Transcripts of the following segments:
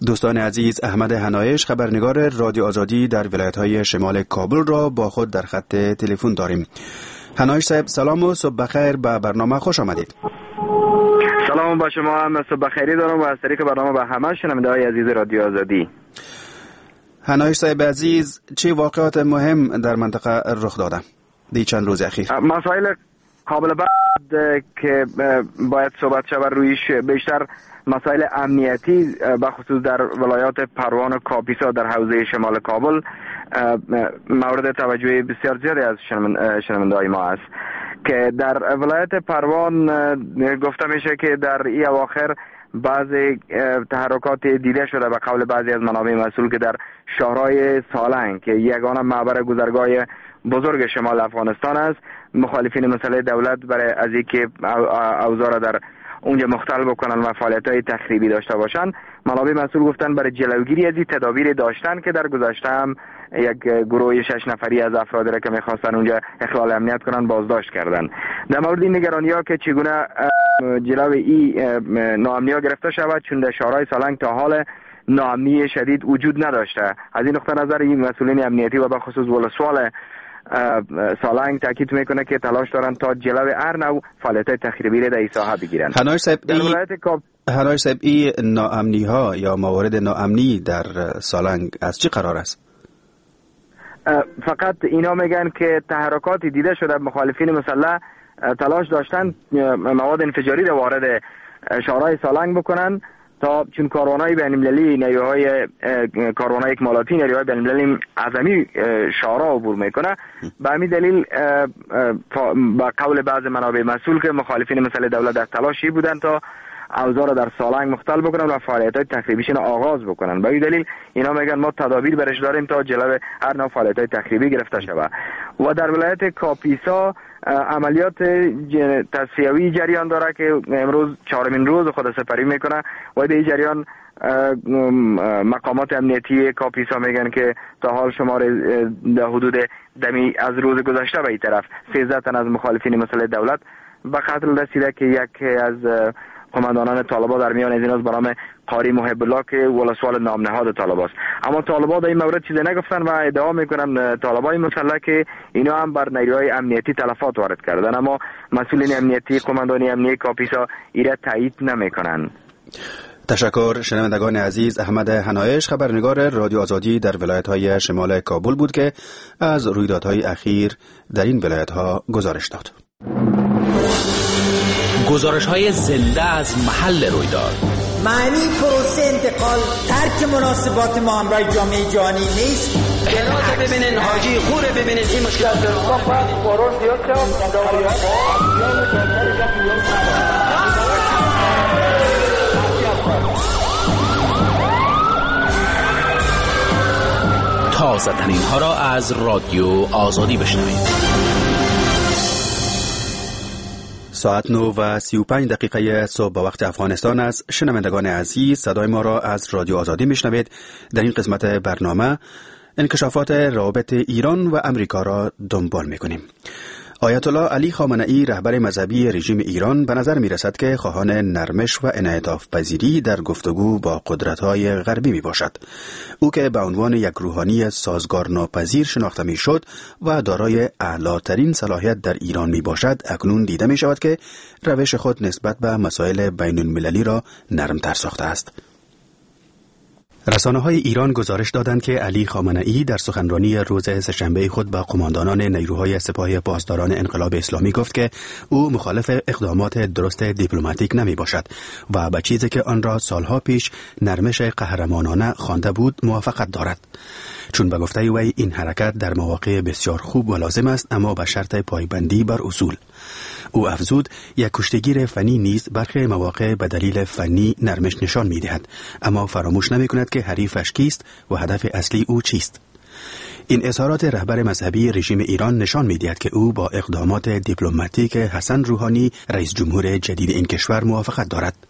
دوستان عزیز، احمد حنایش خبرنگار رادیو آزادی در ولایت‌های شمال کابل را با خود در خط تلفن داریم. حنایش صاحب سلام و صبح بخیر، به برنامه خوش آمدید. سلام با شما هم، صبح بخیری دارم و از طریق برنامه به همه شنونده‌های عزیز رادیو آزادی. حنایش صاحب عزیز، چه واقعات مهم در منطقه رخ داده دی چند روز اخیر؟ مسائل قابل بعد که باید صحبت شود رویش بیشتر مسائل امنیتی بخصوص در ولایات پروان و کاپیسا در حوزه شمال کابل مورد توجه بسیار زیادی از شنونده‌های ما است که در ولایت پروان گفته میشه که در این اواخر بعضی تحرکات دیده شده به قول بعضی از منابع مسئول که در شهرهای سالنگ که یگانه معبر گذرگاه بزرگ شمال افغانستان است، مخالفین مسئله دولت برای از اینکه اوضاع را در اونجا مختل بکنن و فعالیت‌های تخریبی داشته باشن، منابع مسئول گفتن برای جلوگیری از این تدابیر داشتن که در گذشته هم یک گروه 6 نفری از افرادی را که می‌خواستن اونجا اخلال امنیت کنن بازداشت کردن. در مورد این نگرانی‌ها که چگونه جلوی این ناامنی‌ها گرفته شود، چون در شهرهای سالنگ تا حال ناامنی شدید وجود نداشته. از این نقطه نظر این مسئولین امنیتی و به خصوص ولسوال سالنگ تاکید میکنه که تلاش دارن تا جلوی هر نوع فعالیت تخریبی را در این ساحه بگیرن. حنایش صاحب این ناامنی ها یا موارد ناامنی در سالنگ از چه قرار است؟ فقط اینا میگن که تحرکاتی دیده شده مخالفین مسلح تلاش داشتن مواد انفجاری را وارد شهرهای سالنگ بکنن تا چون کاروانهای بین‌المللی نیروهای کاروانهای اکمالاتی نیروهای بین‌المللی اعظمی شهرها عبور میکنه. به همین دلیل با قول بعض منابع مسئول که مخالفین مسئله دولت در تلاشی بودن تا اوضاع را در سالنگ مختل بکنن و فعالیت‌های تخریبیشون آغاز بکنن. به این دلیل اینا میگن ما تدابیر برش داریم تا جلوی هر نوع فعالیت‌های تخریبی گرفته شود. و در ولایت کاپیسا عملیات تصفیوی جریان داره که امروز 4مین روز خود سپری میکنه و در این جریان مقامات امنیتی کاپیسا میگن که تا حال شمار در حدود دمی از روز گذشته به این طرف 13 تن از مخالفین مسئله دولت به قتل رسیده که یک از قماندانان طالبان در میان از ایناست به نام قاری محب الله که ولسوال نامنهاد طالبان است. اما طالبان در این مورد چیزی نگفتن و ادعا میکنن طالبان مسلح که اینا هم بر نیروهای امنیتی تلفات وارد کردن، اما مسئولین امنیتی قماندانی امنیتی کاپیسا ایره تایید نمیکنن. تشکر. شنوندگان عزیز، احمد حنایش خبرنگار رادیو آزادی در ولایت‌های شمال کابل بود که از رویدادهای اخیر در این ولایت‌ها گزارش داد. گزارش‌های زنده از محل رویداد. معنی پروسه انتقال ترک مناسبات ما همراه جامعه جهانی نیست. بنات ببینین حاجی خوره ببینین این مشکلات تازه ترین ها را از رادیو آزادی بشنوید. ساعت 9:35 صبح به وقت افغانستان است. شنوندگان عزیز، صدای ما را از رادیو آزادی میشنوید. در این قسمت برنامه انکشافات روابط ایران و امریکا را دنبال میکنیم. آیت الله علی خامنه‌ای رهبر مذهبی رژیم ایران به نظر می رسد که خواهان نرمش و انعطاف پذیری در گفتگو با قدرت‌های غربی می باشد. او که به عنوان یک روحانی سازگار ناپذیر شناخته می شد و دارای اعلاترین صلاحیت در ایران می باشد، اکنون دیده می شود که روش خود نسبت به مسائل بین المللی را نرمتر ساخته است. رسانه‌های ایران گزارش دادند که علی خامنه‌ای در سخنرانی روز سه‌شنبه خود با قماندانان نیروهای سپاه پاسداران انقلاب اسلامی گفت که او مخالف اقدامات درست دیپلماتیک نمی باشد و به چیزی که آن را سالها پیش نرمش قهرمانانه خوانده بود موافقت دارد، چون به گفته وی این حرکت در مواقع بسیار خوب و لازم است، اما به شرط پایبندی بر اصول. او افزود یک کشتیگیر فنی نیز برخی مواقع به دلیل فنی نرمش نشان می دهد، اما فراموش نمی کند که حریفش کیست و هدف اصلی او چیست. این اظهارات رهبر مذهبی رژیم ایران نشان می دهد که او با اقدامات دیپلماتیک حسن روحانی رئیس جمهور جدید این کشور موافقت دارد.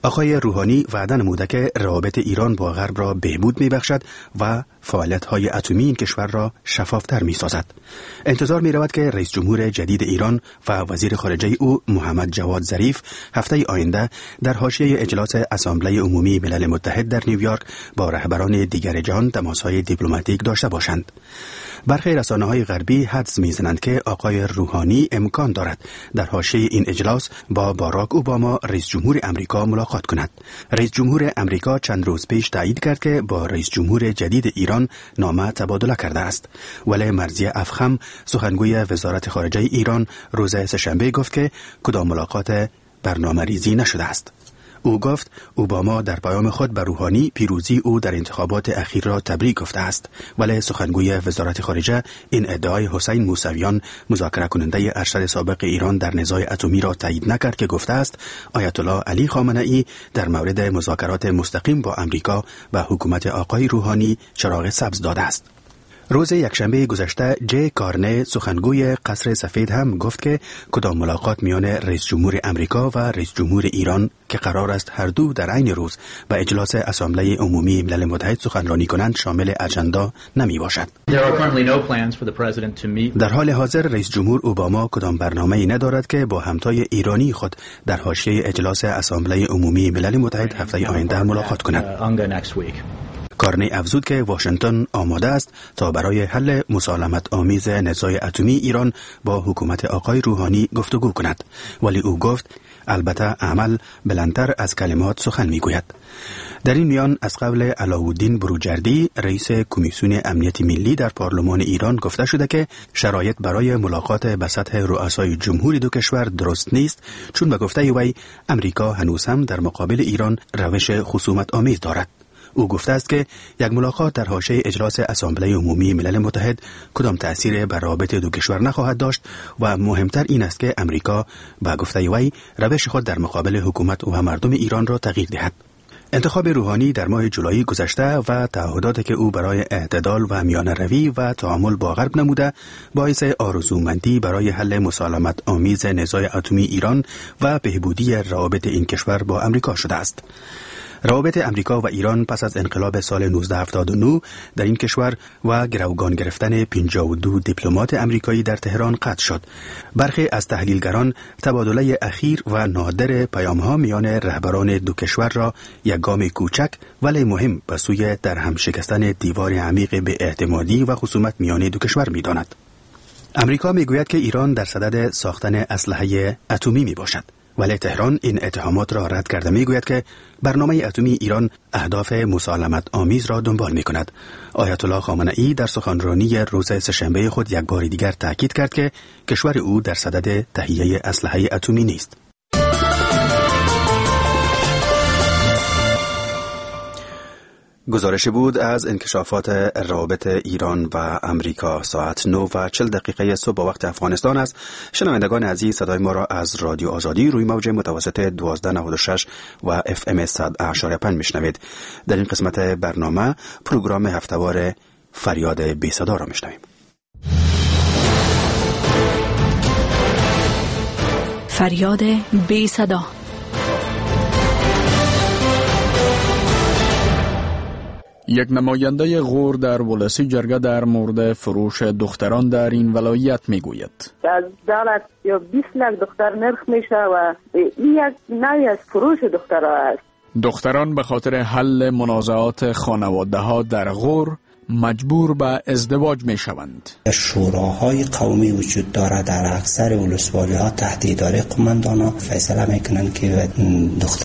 آقای روحانی وعده نموده که روابط ایران با غرب را بهبود می‌بخشد و فعالیت‌های اتمی این کشور را شفاف‌تر می‌سازد. انتظار می‌رود که رئیس جمهور جدید ایران و وزیر خارجه او محمد جواد ظریف هفته آینده در حاشیه اجلاس اسامبله عمومی ملل متحد در نیویورک با رهبران دیگر جهان تماس‌های دیپلماتیک داشته باشند. برخی رسانه‌های غربی حدس می‌زنند که آقای روحانی امکان دارد در حاشیه این اجلاس با باراک اوباما رئیس جمهور امریکا ملاقات کند. رئیس جمهور امریکا چند روز پیش تایید کرد که با رئیس جمهور جدید ایران نامه تبادله کرده است، ولی مرضیه افخم سخنگوی وزارت خارجه ایران روز سه‌شنبه گفت که کدام ملاقات برنامه‌ریزی نشده است. او گفت اوباما در پیام خود به روحانی پیروزی او در انتخابات اخیر را تبریک گفته است، ولی سخنگوی وزارت خارجه این ادعای حسین موسویان مذاکره کننده ارشد سابق ایران در نزاع اتمی را تایید نکرد که گفته است آیت الله علی خامنه ای در مورد مذاکرات مستقیم با امریکا و حکومت آقای روحانی چراغ سبز داده است. روز یکشنبه گذشته جی کارنه سخنگوی قصر سفید هم گفت که کدام ملاقات میان رئیس جمهور امریکا و رئیس جمهور ایران که قرار است هر دو در عین روز به اجلاس اسامبله عمومی ملل متحد سخنرانی کنند شامل اجندا نمی باشد. در حال حاضر رئیس جمهور اوباما کدام برنامه‌ای ندارد که با همتای ایرانی خود در حاشیه اجلاس اسامبله عمومی ملل متحد هفته آینده ملاقات کند. کارنی افزود که واشنگتن آماده است تا برای حل مسالمت آمیز نزاع اتمی ایران با حکومت آقای روحانی گفتگو کند، ولی او گفت البته عمل بلندتر از کلمات سخن میگوید. در این میان از قبل علاءالدین بروجردی رئیس کمیسیون امنیت ملی در پارلمان ایران گفته شده که شرایط برای ملاقات به سطح رؤسای جمهور دو کشور درست نیست، چون به گفته وی امریکا هنوز هم در مقابل ایران روش خصومت آمیز دارد. او گفته است که یک ملاقات در حاشیه اجلاس اسامبله عمومی ملل متحد کدام تأثیر بر رابطه دو کشور نخواهد داشت و مهمتر این است که امریکا با گفته وی روش خود در مقابل حکومت و مردم ایران را تغییر دهد. انتخاب روحانی در ماه جولای گذشته و تعهداتی که او برای اعتدال و میانه‌روی و تعامل با غرب نموده باعث آرزومندی برای حل مسالمت آمیز نزاع اتمی ایران و بهبودی روابط این کشور با امریکا شده است. روابط امریکا و ایران پس از انقلاب سال 1979 در این کشور و گروگان گرفتن 52 دیپلمات امریکایی در تهران قطع شد. برخی از تحلیلگران تبادله اخیر و نادر پیام‌ها میان رهبران دو کشور را یک گام کوچک ولی مهم به سوی درهم شکستن دیوار عمیق به اعتمادی و خصومت میان دو کشور می‌داند. امریکا میگوید که ایران در صدد ساختن اسلحه اتمی میباشد، ولی تهران این اتهامات را رد کرده میگوید که برنامه اتمی ایران اهداف مسالمت آمیز را دنبال می کند. آیت الله خامنه ای در سخنرانی روز سه‌شنبه خود یک بار دیگر تاکید کرد که کشور او در صدد تهیه اسلحه اتمی نیست. گزارش بود از انکشافات روابط ایران و امریکا. ساعت 9:40 صبح با وقت افغانستان است. شنوندگان عزیز صدای ما را از رادیو آزادی روی موج متوسط 1296 و FM 100.5 میشنوید. در این قسمت برنامه پروگرام هفتهوار فریاد بی صدا را میشنویم. فریاد بی صدا. یک نماینده غور در ولسی جرگه در مورد فروش دختران در این ولایت میگوید از دولت یا 20 لک دختر نرخ میشه و این یک نوعی از فروش دخترها است. دختران به خاطر حل منازعات خانواده ها در غور مجبور به ازدواج می شوند. شوراهای قومی وجود دارد در اکثر ولسوالی ها تحت اداره قماندان ها فیصله میکنند که دختر